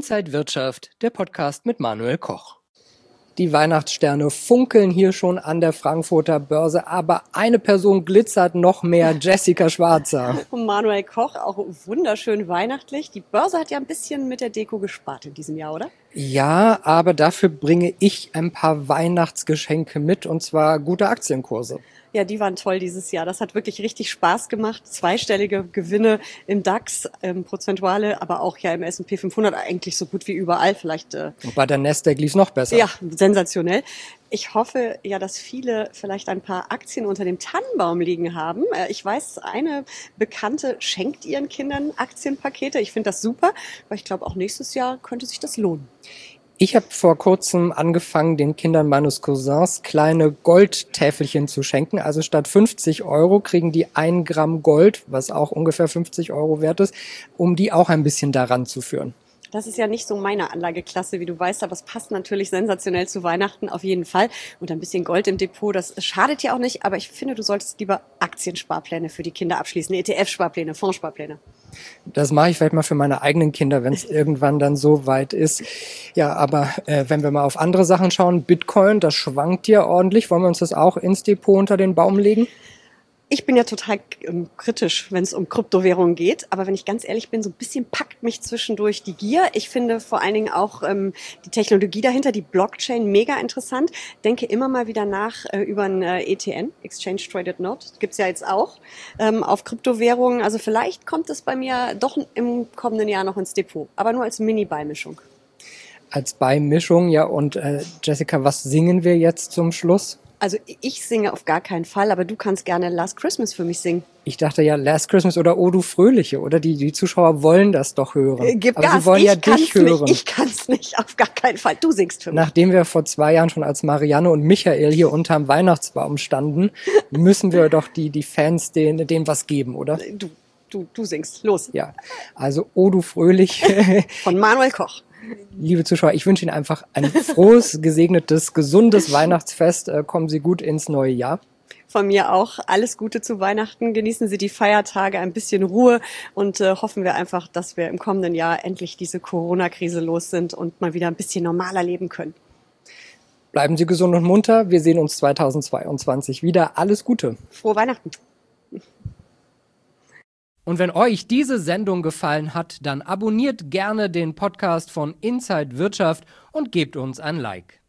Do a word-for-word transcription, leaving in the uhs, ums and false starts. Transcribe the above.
Inside Wirtschaft, der Podcast mit Manuel Koch. Die Weihnachtssterne funkeln hier schon an der Frankfurter Börse, aber eine Person glitzert noch mehr, Jessica Schwarzer. Und Manuel Koch, auch wunderschön weihnachtlich. Die Börse hat ja ein bisschen mit der Deko gespart in diesem Jahr, oder? Ja, aber dafür bringe ich ein paar Weihnachtsgeschenke mit, und zwar gute Aktienkurse. Ja, die waren toll dieses Jahr. Das hat wirklich richtig Spaß gemacht. Zweistellige Gewinne im DAX, ähm, prozentuale, aber auch ja im S und P fünfhundert, eigentlich so gut wie überall. Vielleicht. Äh, und bei der Nasdaq lief es noch besser. Ja, sensationell. Ich hoffe ja, dass viele vielleicht ein paar Aktien unter dem Tannenbaum liegen haben. Äh, ich weiß, eine Bekannte schenkt ihren Kindern Aktienpakete. Ich finde das super, weil ich glaube, auch nächstes Jahr könnte sich das lohnen. Ich habe vor kurzem angefangen, den Kindern meines Cousins kleine Goldtäfelchen zu schenken. Also statt fünfzig Euro kriegen die ein Gramm Gold, was auch ungefähr fünfzig Euro wert ist, um die auch ein bisschen daran zu führen. Das ist ja nicht so meine Anlageklasse, wie du weißt, aber es passt natürlich sensationell zu Weihnachten auf jeden Fall. Und ein bisschen Gold im Depot, das schadet ja auch nicht, aber ich finde, du solltest lieber Aktiensparpläne für die Kinder abschließen, E T F-Sparpläne, Fondssparpläne. Das mache ich vielleicht mal für meine eigenen Kinder, wenn es irgendwann dann so weit ist. Ja, aber äh, wenn wir mal auf andere Sachen schauen, Bitcoin, das schwankt ja ordentlich. Wollen wir uns das auch ins Depot unter den Baum legen? Ich bin ja total ähm, kritisch, wenn es um Kryptowährungen geht. Aber wenn ich ganz ehrlich bin, so ein bisschen packt mich zwischendurch die Gier. Ich finde vor allen Dingen auch ähm, die Technologie dahinter, die Blockchain, mega interessant. Denke immer mal wieder nach äh, über ein äh, E T N, Exchange Traded Note. Gibt's ja jetzt auch ähm, auf Kryptowährungen. Also vielleicht kommt es bei mir doch im kommenden Jahr noch ins Depot. Aber nur als Mini-Beimischung. Als Beimischung, ja. Und äh, Jessica, was singen wir jetzt zum Schluss? Also ich singe auf gar keinen Fall, aber du kannst gerne Last Christmas für mich singen. Ich dachte ja Last Christmas oder O du Fröhliche, oder? Die, die Zuschauer wollen das doch hören. Äh, gib aber Gas. sie wollen ich ja dich hören. Nicht, ich kann's nicht, auf gar keinen Fall. Du singst für mich. Nachdem wir vor zwei Jahren schon als Marianne und Michael hier unterm Weihnachtsbaum standen, müssen wir doch die, die Fans denen, denen was geben, oder? Du, du, du singst. Los. Ja, also O du Fröhliche. Von Manuel Koch. Liebe Zuschauer, ich wünsche Ihnen einfach ein frohes, gesegnetes, gesundes Weihnachtsfest. Kommen Sie gut ins neue Jahr. Von mir auch alles Gute zu Weihnachten. Genießen Sie die Feiertage, ein bisschen Ruhe und äh, hoffen wir einfach, dass wir im kommenden Jahr endlich diese Corona-Krise los sind und mal wieder ein bisschen normaler leben können. Bleiben Sie gesund und munter. Wir sehen uns zweitausendzweiundzwanzig wieder. Alles Gute. Frohe Weihnachten. Und wenn euch diese Sendung gefallen hat, dann abonniert gerne den Podcast von Inside Wirtschaft und gebt uns ein Like.